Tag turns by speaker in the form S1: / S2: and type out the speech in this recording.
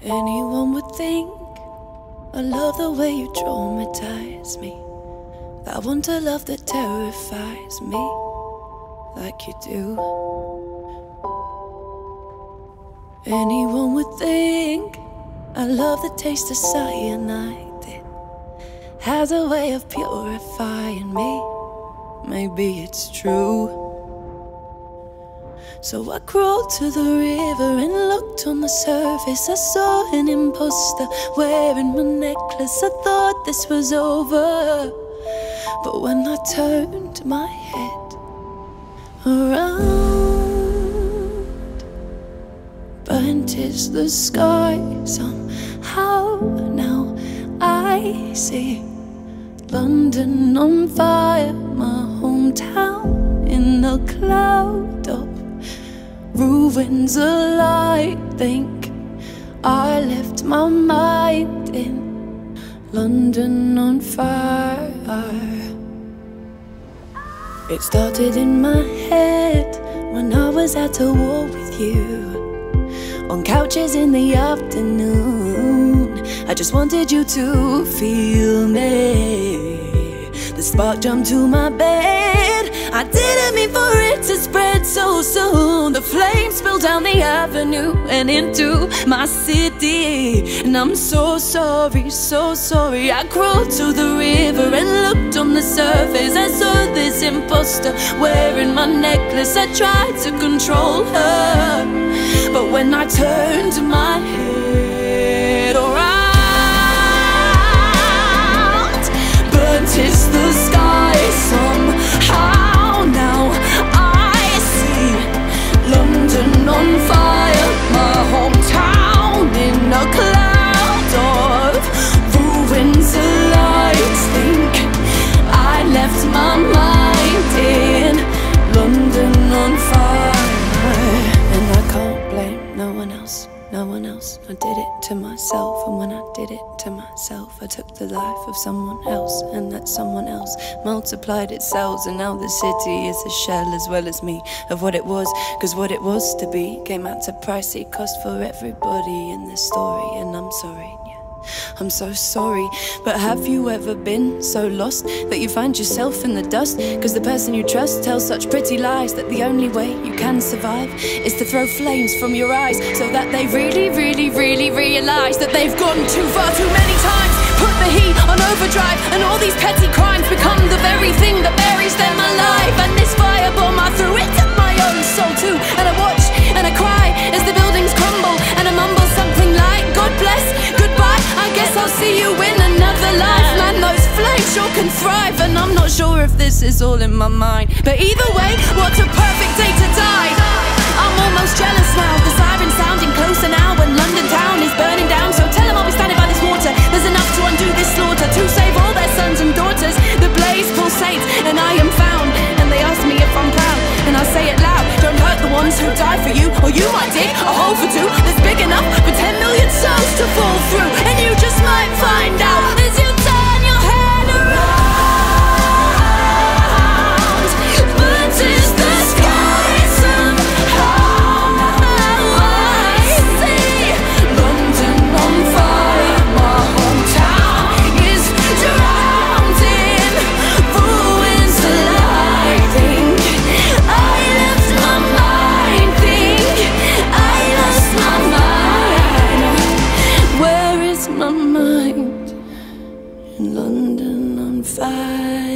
S1: Anyone would think I love the way you traumatize me, that I want a love that terrifies me like you do. Anyone would think I love the taste of cyanide. It has a way of purifying me. Maybe it's true. So I crawled to the river and looked on the surface. I saw an imposter wearing my necklace. I thought this was over, but when I turned my head around, burnt is the sky somehow. Now I see London on fire, my hometown in a cloud of ruins alight. Think I left my mind in London on fire. It started in my head when I was at a war with you, on couches in the afternoon. I just wanted you to feel me. The spark jumped to my bed. I didn't mean for it to spread so soon. The flames spilled down the avenue and into my city. And I'm so sorry, so sorry. I crawled to the river and looked on the surface. I saw this imposter wearing my necklace. I tried to control her, but when I turned my head around, burnt is the sky somehow. Now I see London on fire, my hometown in a cloud of ruins alight. Think I left my mind in London on fire. And I can't blame no one else, no one else. I did it to myself, and when I did it to myself, I took the life of someone else, and that someone else multiplied its cells. And now the city is a shell as well as me of what it was, cause what it was to be came out to pricey cost for everybody in this story. And I'm sorry, I'm so sorry. But have you ever been so lost that you find yourself in the dust? Cause the person you trust tells such pretty lies that the only way you can survive is to throw flames from your eyes, so that they really, really, really realize that they've gone too far too many times. Put the heat on overdrive, and all these petty crimes become the very thing that buries them alive. And this firebomb I threw, it took my own soul too. And I watch and I cry as the buildings crumble, and I mumble something like, God bless, goodbye, I guess I'll see you in another life. Man, those flames sure can thrive, and I'm not sure if this is all in my mind. But either way, what a perfect day to die. I'm almost jealous now, the siren's sounding closer now, and London town is burning down. So tell them I'll be standing by this water. There's enough to undo this slaughter, to save all their sons and daughters. The blaze pulsates and I am found, and they ask me if I'm proud, and I say it loud, don't hurt the ones who die for you, or you might dig a hole for two that's big enough for 10 million souls to fall through. And you just might find out as you turn your head around, burnt is the sky somehow. I see London on fire, my hometown is drowned in ruins alive. Think I left my mind, think I lost my mind. Where is my mind? In London on fire.